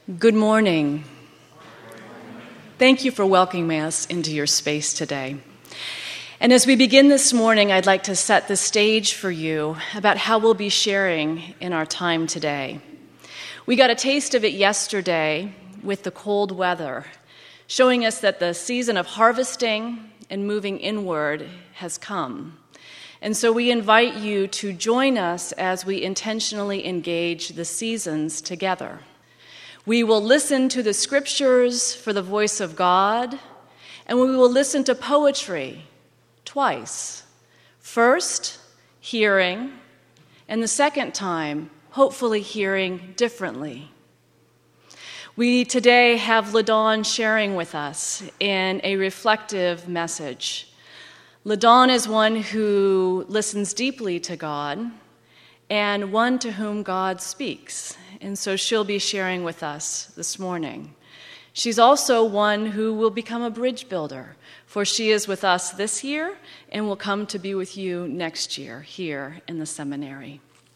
Good morning. Thank you for welcoming us into your space today. And as we begin this morning, I'd like to set the stage for you about how we'll be sharing in our time today. We got a taste of it yesterday with the cold weather, showing us that the season of harvesting and moving inward has come. And so we invite you to join us as we intentionally engage the seasons together. We will listen to the scriptures for the voice of God, and we will listen to poetry twice. First, hearing, and the second time, hopefully hearing differently. We today have LaDawn sharing with us in a reflective message. LaDawn is one who listens deeply to God and one to whom God speaks. And so she'll be sharing with us this morning. She's also one who will become a bridge builder, for she is with us this year and will come to be with you next year here in the seminary.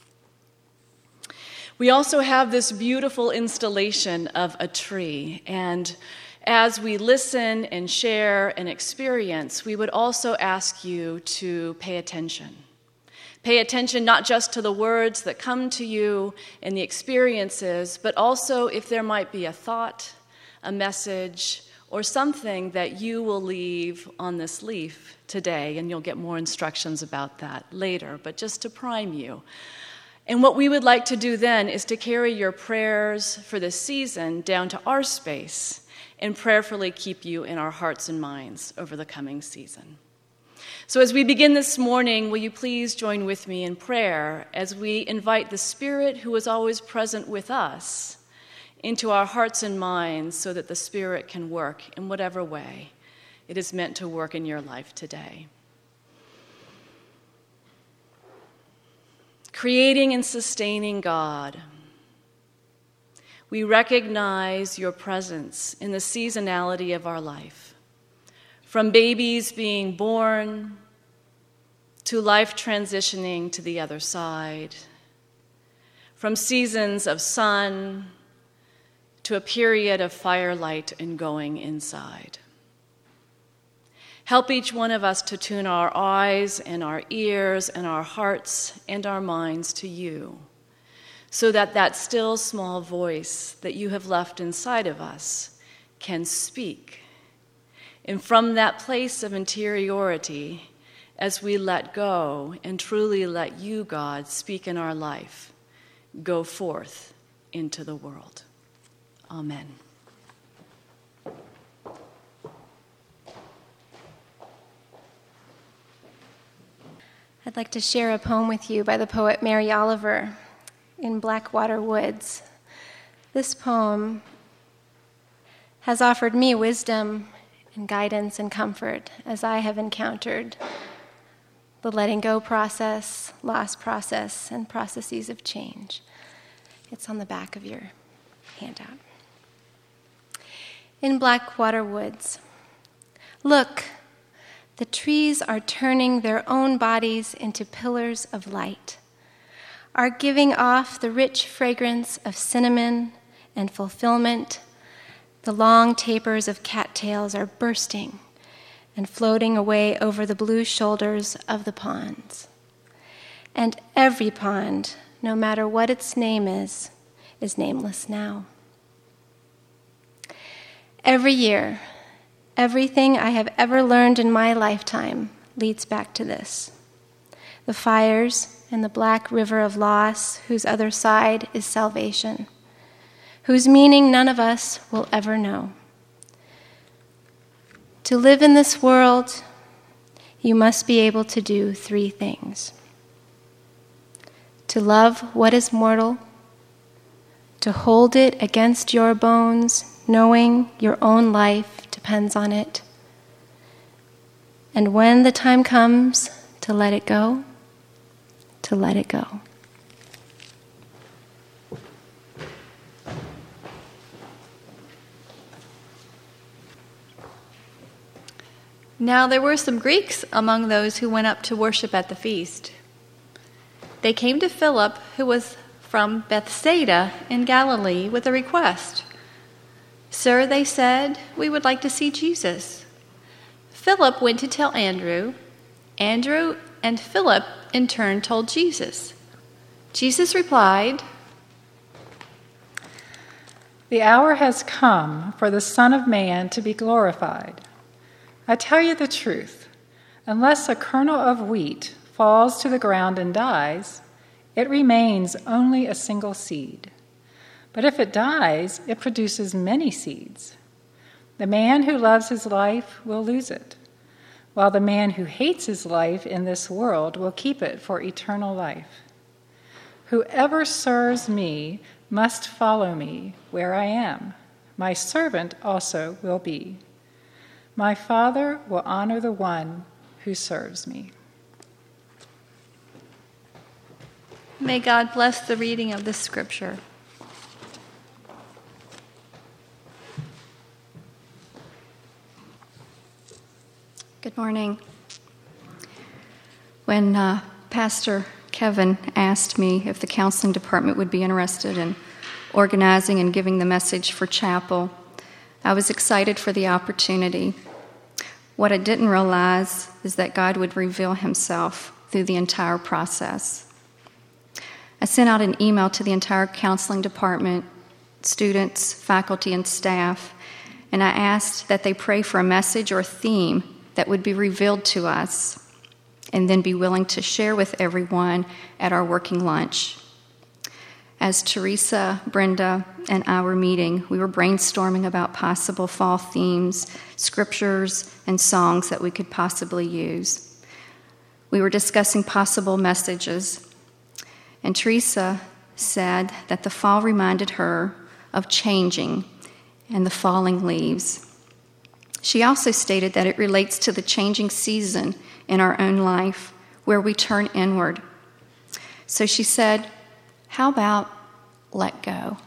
We also have this beautiful installation of a tree, and as we listen and share and experience, we would also ask you to pay attention. Pay attention not just to the words that come to you and the experiences, but also if there might be a thought, a message, or something that you will leave on this leaf today, and you'll get more instructions about that later, but just to prime you. And what we would like to do then is to carry your prayers for this season down to our space and prayerfully keep you in our hearts and minds over the coming season. So as we begin this morning, will you please join with me in prayer as we invite the Spirit who is always present with us into our hearts and minds so that the Spirit can work in whatever way it is meant to work in your life today. Creating and sustaining God, we recognize your presence in the seasonality of our life. From babies being born to life transitioning to the other side, from seasons of sun to a period of firelight and going inside. Help each one of us to tune our eyes and our ears and our hearts and our minds to you, so that that still small voice that you have left inside of us can speak. And from that place of interiority, as we let go and truly let you, God, speak in our life, go forth into the world. Amen. I'd like to share a poem with you by the poet Mary Oliver in Blackwater Woods. This poem has offered me wisdom and guidance and comfort as I have encountered the letting go process, loss process, and processes of change. It's on the back of your handout. In Blackwater Woods, look, the trees are turning their own bodies into pillars of light, are giving off the rich fragrance of cinnamon and fulfillment. The long tapers of cattails are bursting and floating away over the blue shoulders of the ponds. And every pond, no matter what its name is nameless now. Every year, everything I have ever learned in my lifetime leads back to this. The fires and the black river of loss, whose other side is salvation, whose meaning none of us will ever know. To live in this world, you must be able to do three things: to love what is mortal, to hold it against your bones, knowing your own life depends on it, and when the time comes to let it go, to let it go. Now there were some Greeks among those who went up to worship at the feast. They came to Philip, who was from Bethsaida in Galilee, with a request. "Sir," they said, "we would like to see Jesus." Philip went to tell Andrew. Andrew and Philip in turn told Jesus. Jesus replied, "The hour has come for the Son of Man to be glorified. I tell you the truth, unless a kernel of wheat falls to the ground and dies, it remains only a single seed. But if it dies, it produces many seeds. The man who loves his life will lose it, while the man who hates his life in this world will keep it for eternal life. Whoever serves me must follow me where I am. My servant also will be. My Father will honor the one who serves me." May God bless the reading of this scripture. Good morning. When Pastor Kevin asked me if the counseling department would be interested in organizing and giving the message for chapel, I was excited for the opportunity. What I didn't realize is that God would reveal himself through the entire process. I sent out an email to the entire counseling department, students, faculty, and staff, and I asked that they pray for a message or theme that would be revealed to us and then be willing to share with everyone at our working lunch. As Teresa, Brenda, and I were meeting, we were brainstorming about possible fall themes, scriptures, and songs that we could possibly use. We were discussing possible messages, and Teresa said that the fall reminded her of changing and the falling leaves. She also stated that it relates to the changing season in our own life where we turn inward. So she said, "How about let go?"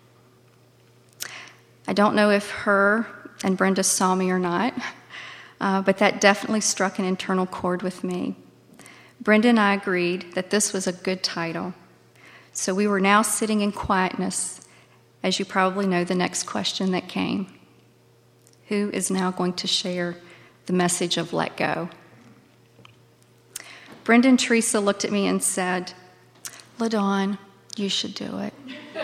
I don't know if her and Brenda saw me or not, but that definitely struck an internal chord with me. Brenda and I agreed that this was a good title. So we were now sitting in quietness. As you probably know, the next question that came: who is now going to share the message of let go? Brenda and Teresa looked at me and said, "LaDawn, you should do it."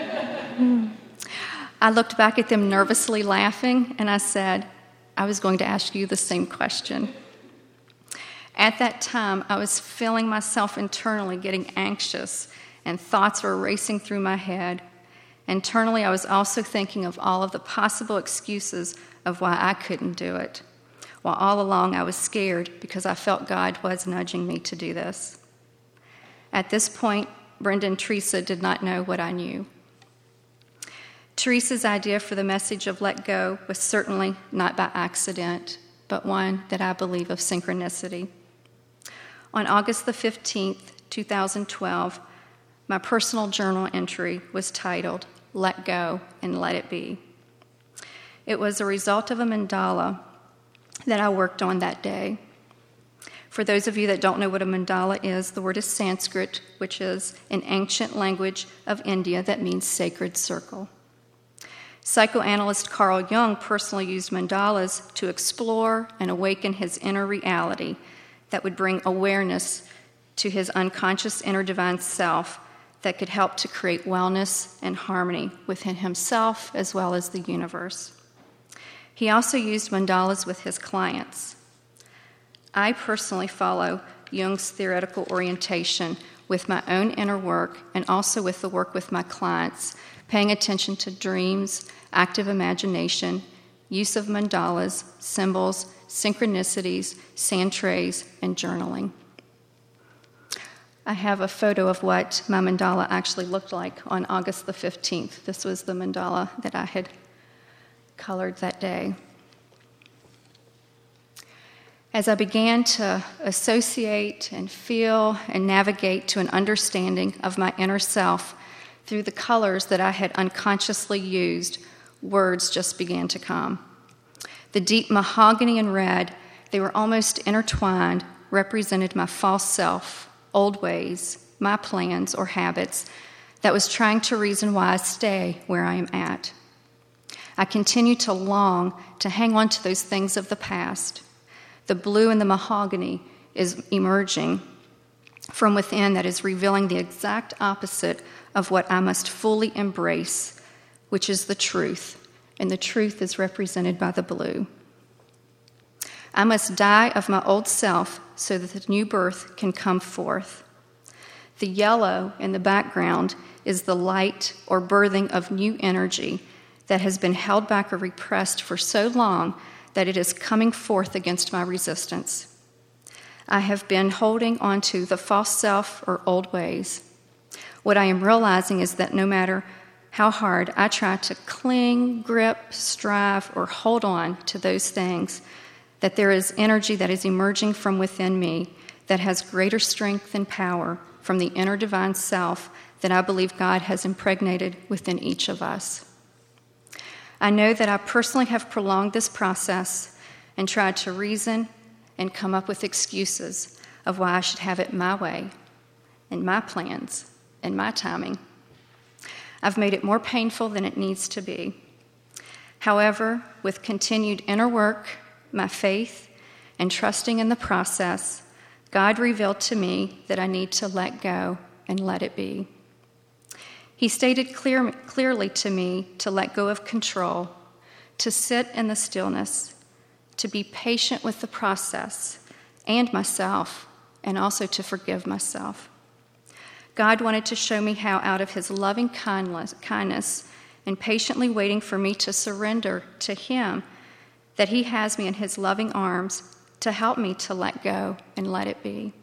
I looked back at them nervously laughing, and I said, "I was going to ask you the same question." At that time, I was feeling myself internally getting anxious, and thoughts were racing through my head. Internally, I was also thinking of all of the possible excuses of why I couldn't do it, while all along I was scared because I felt God was nudging me to do this. At this point, Brenda and Teresa did not know what I knew. Teresa's idea for the message of let go was certainly not by accident, but one that I believe of synchronicity. On August the 15th, 2012, my personal journal entry was titled, "Let Go and Let It Be." It was a result of a mandala that I worked on that day. For those of you that don't know what a mandala is, the word is Sanskrit, which is an ancient language of India that means sacred circle. Psychoanalyst Carl Jung personally used mandalas to explore and awaken his inner reality that would bring awareness to his unconscious inner divine self that could help to create wellness and harmony within himself as well as the universe. He also used mandalas with his clients. I personally follow Jung's theoretical orientation with my own inner work and also with the work with my clients, paying attention to dreams, active imagination, use of mandalas, symbols, synchronicities, sand trays, and journaling. I have a photo of what my mandala actually looked like on August the 15th. This was the mandala that I had colored that day. As I began to associate and feel and navigate to an understanding of my inner self through the colors that I had unconsciously used, words just began to come. The deep mahogany and red, they were almost intertwined, represented my false self, old ways, my plans or habits that was trying to reason why I stay where I am at. I continue to long to hang on to those things of the past. The blue and the mahogany is emerging from within that is revealing the exact opposite of what I must fully embrace, which is the truth, and the truth is represented by the blue. I must die of my old self so that the new birth can come forth. The yellow in the background is the light or birthing of new energy that has been held back or repressed for so long that it is coming forth against my resistance. I have been holding on to the false self or old ways. What I am realizing is that no matter how hard I try to cling, grip, strive, or hold on to those things, that there is energy that is emerging from within me that has greater strength and power from the inner divine self that I believe God has impregnated within each of us. I know that I personally have prolonged this process and tried to reason and come up with excuses of why I should have it my way, and my plans, and my timing. I've made it more painful than it needs to be. However, with continued inner work, my faith, and trusting in the process, God revealed to me that I need to let go and let it be. He stated clearly to me to let go of control, to sit in the stillness, to be patient with the process and myself, and also to forgive myself. God wanted to show me how, out of his loving kindness and patiently waiting for me to surrender to him, that he has me in his loving arms to help me to let go and let it be.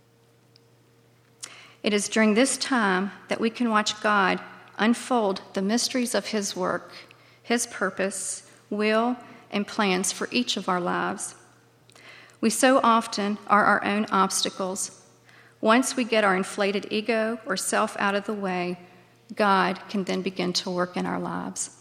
It is during this time that we can watch God unfold the mysteries of his work, his purpose, will, and plans for each of our lives. We so often are our own obstacles. Once we get our inflated ego or self out of the way, God can then begin to work in our lives.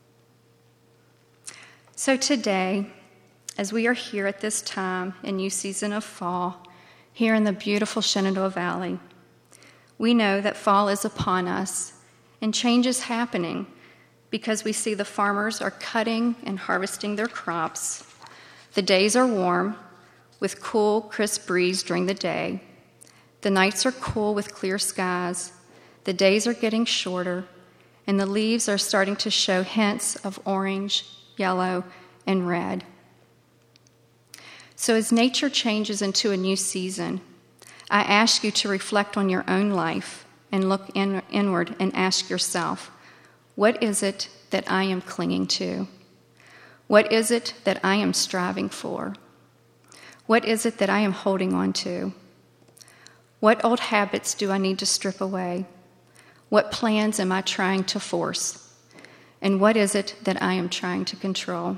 So today, as we are here at this time in new season of fall, here in the beautiful Shenandoah Valley, we know that fall is upon us and change is happening because we see the farmers are cutting and harvesting their crops. The days are warm with cool, crisp breeze during the day. The nights are cool with clear skies. The days are getting shorter, and the leaves are starting to show hints of orange, yellow, and red. So as nature changes into a new season, I ask you to reflect on your own life and look inward and ask yourself, what is it that I am clinging to? What is it that I am striving for? What is it that I am holding on to? What old habits do I need to strip away? What plans am I trying to force? And what is it that I am trying to control?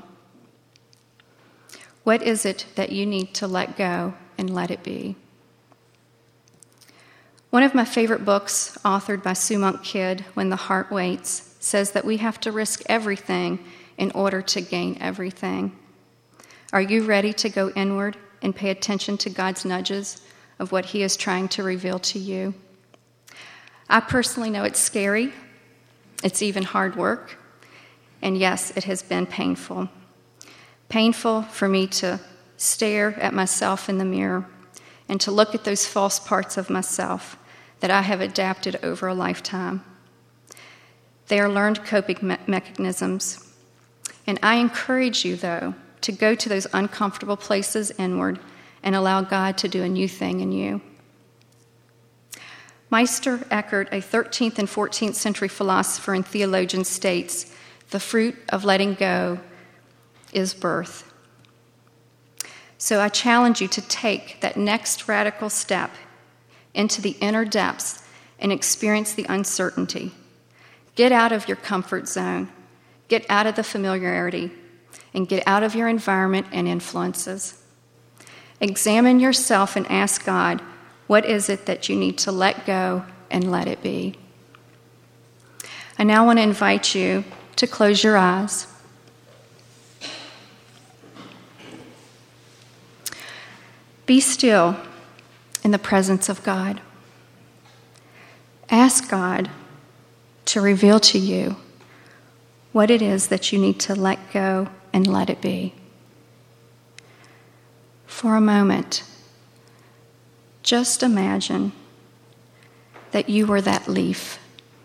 What is it that you need to let go and let it be? One of my favorite books, authored by Sue Monk Kidd, When the Heart Waits, says that we have to risk everything in order to gain everything. Are you ready to go inward and pay attention to God's nudges of what he is trying to reveal to you? I personally know it's scary. It's even hard work. And yes, it has been painful. Painful for me to stare at myself in the mirror and to look at those false parts of myself that I have adapted over a lifetime. They are learned coping mechanisms. And I encourage you, though, to go to those uncomfortable places inward and allow God to do a new thing in you. Meister Eckhart, a 13th and 14th century philosopher and theologian, states, "The fruit of letting go is birth." So I challenge you to take that next radical step into the inner depths and experience the uncertainty. Get out of your comfort zone, get out of the familiarity, and get out of your environment and influences. Examine yourself and ask God, what is it that you need to let go and let it be? I now want to invite you to close your eyes. Be still in the presence of God. Ask God to reveal to you what it is that you need to let go and let it be. For a moment, just imagine that you were that leaf.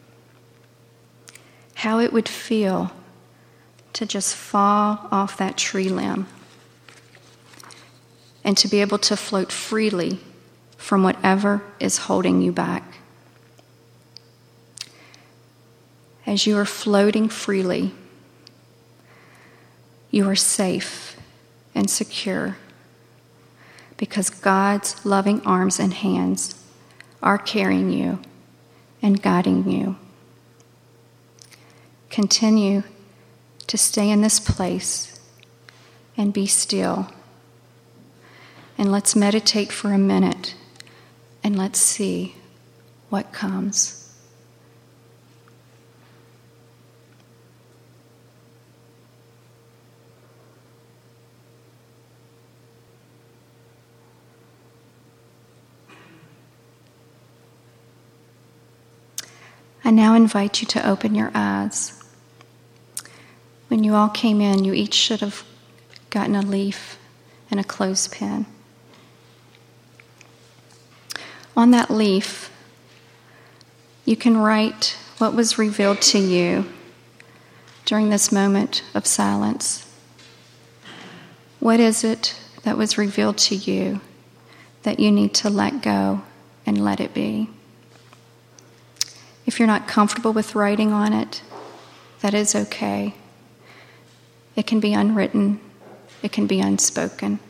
How it would feel to just fall off that tree limb and to be able to float freely from whatever is holding you back. As you are floating freely, you are safe and secure because God's loving arms and hands are carrying you and guiding you. Continue to stay in this place and be still. And let's meditate for a minute and let's see what comes. I now invite you to open your eyes. When you all came in, you each should have gotten a leaf and a clothespin. On that leaf, you can write what was revealed to you during this moment of silence. What is it that was revealed to you that you need to let go and let it be? If you're not comfortable with writing on it, that is okay. It can be unwritten. It can be unspoken.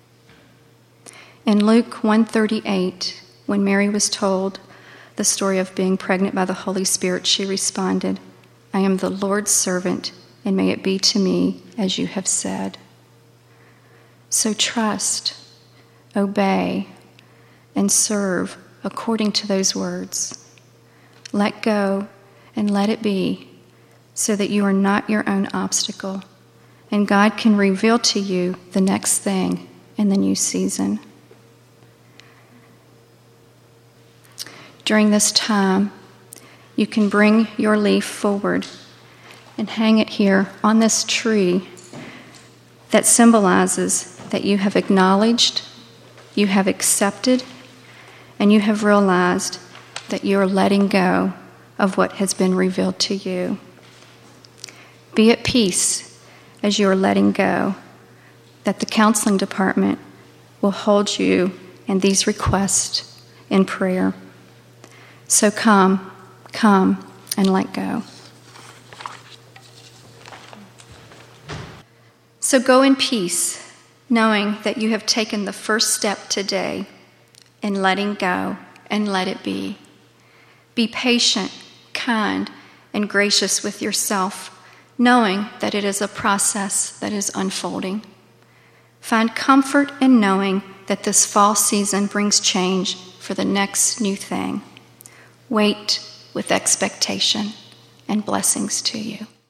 In Luke 1:38, when Mary was told the story of being pregnant by the Holy Spirit, she responded, "I am the Lord's servant, and may it be to me as you have said." So trust, obey, and serve according to those words. Let go and let it be so that you are not your own obstacle, and God can reveal to you the next thing in the new season. During this time, you can bring your leaf forward and hang it here on this tree that symbolizes that you have acknowledged, you have accepted, and you have realized that you are letting go of what has been revealed to you. Be at peace as you are letting go, that the counseling department will hold you and these requests in prayer. So come and let go. So go in peace, knowing that you have taken the first step today in letting go and let it be. Be patient, kind, and gracious with yourself, knowing that it is a process that is unfolding. Find comfort in knowing that this fall season brings change for the next new thing. Wait with expectation, and blessings to you.